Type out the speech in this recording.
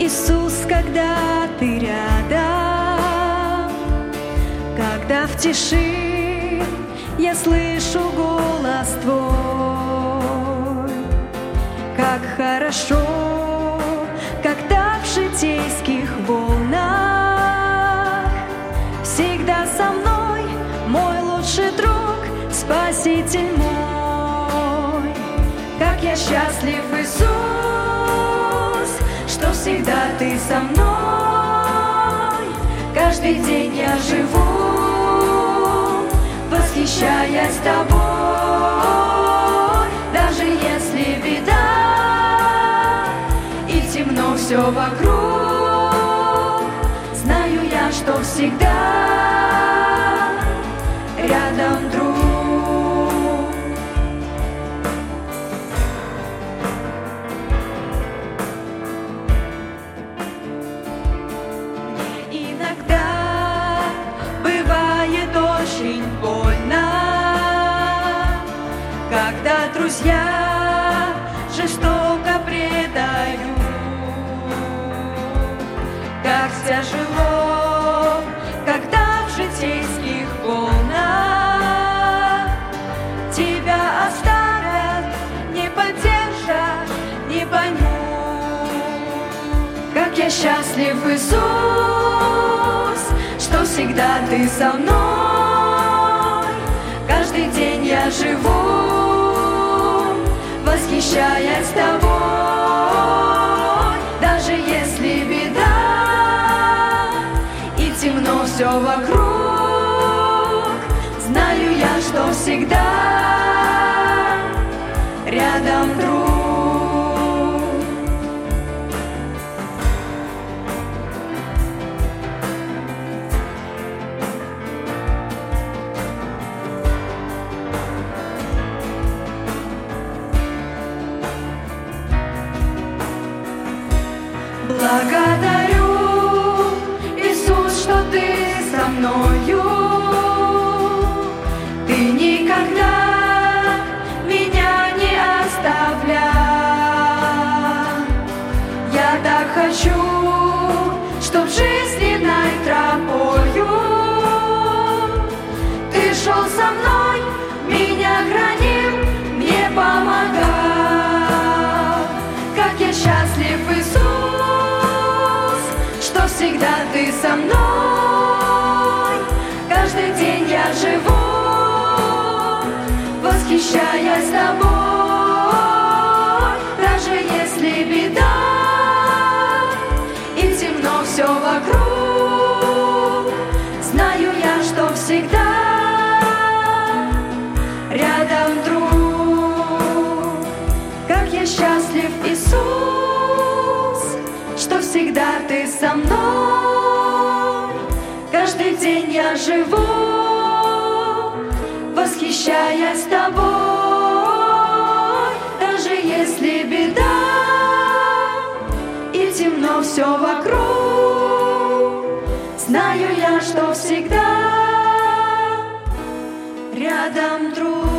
Иисус, когда Ты рядом, когда в тиши я слышу голос Твой, как хорошо, когда в житейских волнах всегда со мной мой лучший друг, Спаситель мой. Как я счастлив, Иисус, что всегда Ты со мной. Каждый день я живу, восхищаясь Тобой. Даже если беда и темно все вокруг, знаю я, что всегда рядом друг. Иногда бывает очень больно, когда друзья жестоко предают. Как тяжело, когда в житейских волнах тебя оставят, не поддержат, не поймут. Как я счастлив, Иисус, что всегда Ты со мной. Каждый день я живу, восхищаясь Тобой. Даже если беда и темно все вокруг, знаю я, что всегда рядом друг. Благодарю, Иисус, что Ты со мною. Ты никогда меня не оставлял. Я так хочу, чтоб жизненной тропою Ты шел со мной, меня хранил, мне помогал. Как я счастлив, Иисус, что всегда Ты со мной. Каждый день я живу, восхищаясь Тобой. Даже если беда и темно все вокруг, знаю я, что всегда рядом друг. Как я счастлив, Иисус, что всегда Ты со мной. Каждый день я живу, восхищаясь Тобой. Даже если беда и темно все вокруг, знаю я, что всегда рядом друг.